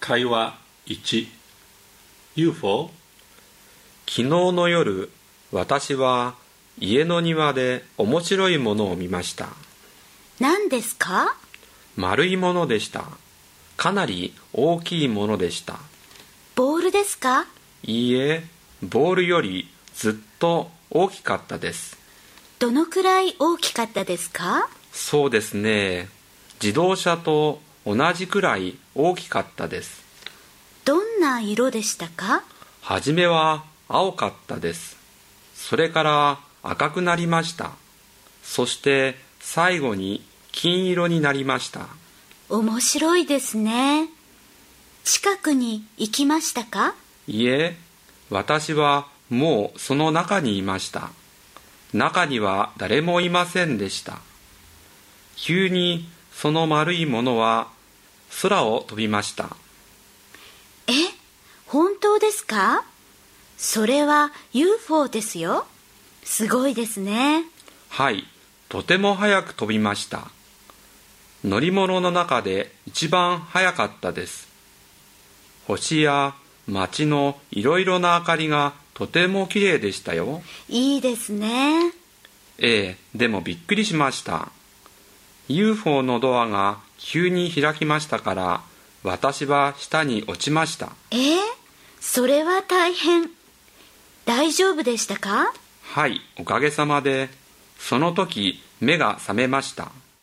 会話1 UFO。 昨日の夜、私は家の庭で面白いものを見ました。 何ですか？ 丸いものでした。かなり大きいものでした。 ボールですか？ いいえ、ボールよりずっと大きかったです。 どのくらい大きかったですか？ そうですね。自動車と同じくらい大きかったです。 どんな色でしたか？ はじめは青かったです。それから赤くなりました。そして最後に金色になりました。 面白いですね。近くに行きましたか？ いえ、私はもうその中にいました。中には誰もいませんでした。急にその丸いものは空を飛びました。 え、本当ですか？それは UFO ですよ。すごいですね。 はい、とても速く飛びました。乗り物の中で一番速かったです。星や街のいろいろな明かりがとてもきれいでしたよ。 いいですね。 ええ、でもびっくりしました。UFO のドアが急に開きましたから、私は下に落ちました。 それは大変。大丈夫でしたか？ はい、おかげさまで。その時目が覚めました。